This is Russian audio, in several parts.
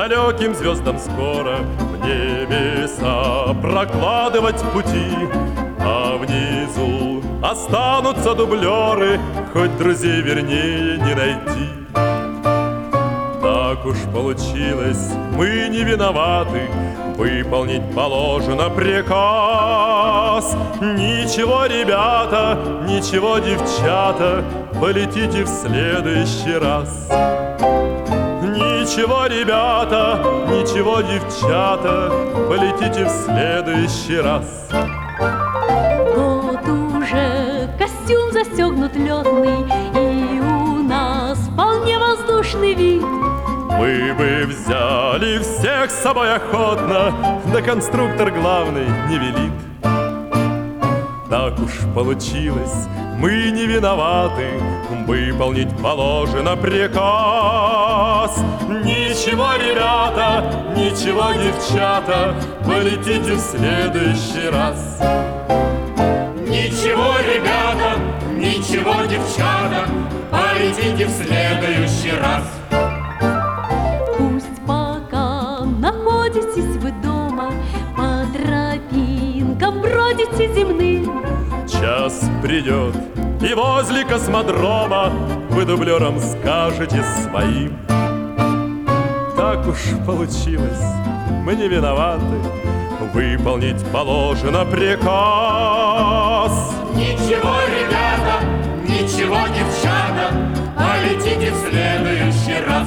далеким звездам скоро в небеса прокладывать пути, а внизу останутся дублеры, хоть друзей вернее не найти. Так уж получилось, мы не виноваты, выполнить положено приказ. Ничего, ребята, ничего, девчата, полетите в следующий раз. Ничего, ребята, ничего, девчата, полетите в следующий раз. Вот уже костюм застегнут летный, и у нас вполне воздушный вид. Мы бы взяли всех с собой охотно, да конструктор главный не велит. Так уж получилось, мы не виноваты, выполнить положено приказ. Ничего, ребята, ничего, девчата, полетите в следующий раз. Ничего, ребята, ничего, девчата, полетите в следующий раз. Пусть пока находитесь вы дома, по тропинкам бродите земным, час придет, и возле космодрома вы дублерам скажете своим. Так уж получилось, мы не виноваты, выполнить положено приказ. Ничего, ребята, ничего, девчата, полетите в следующий раз.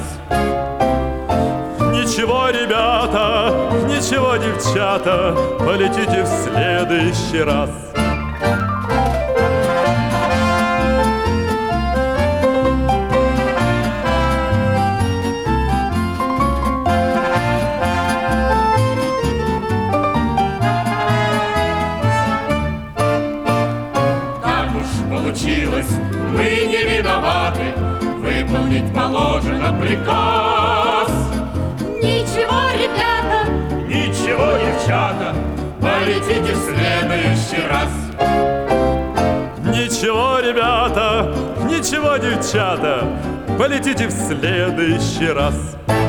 Ничего, ребята, ничего, девчата, полетите в следующий раз. Получилось, мы не виноваты, выполнить положено приказ. Ничего, ребята, ничего, девчата, полетите в следующий раз. Ничего, ребята, ничего, девчата, полетите в следующий раз.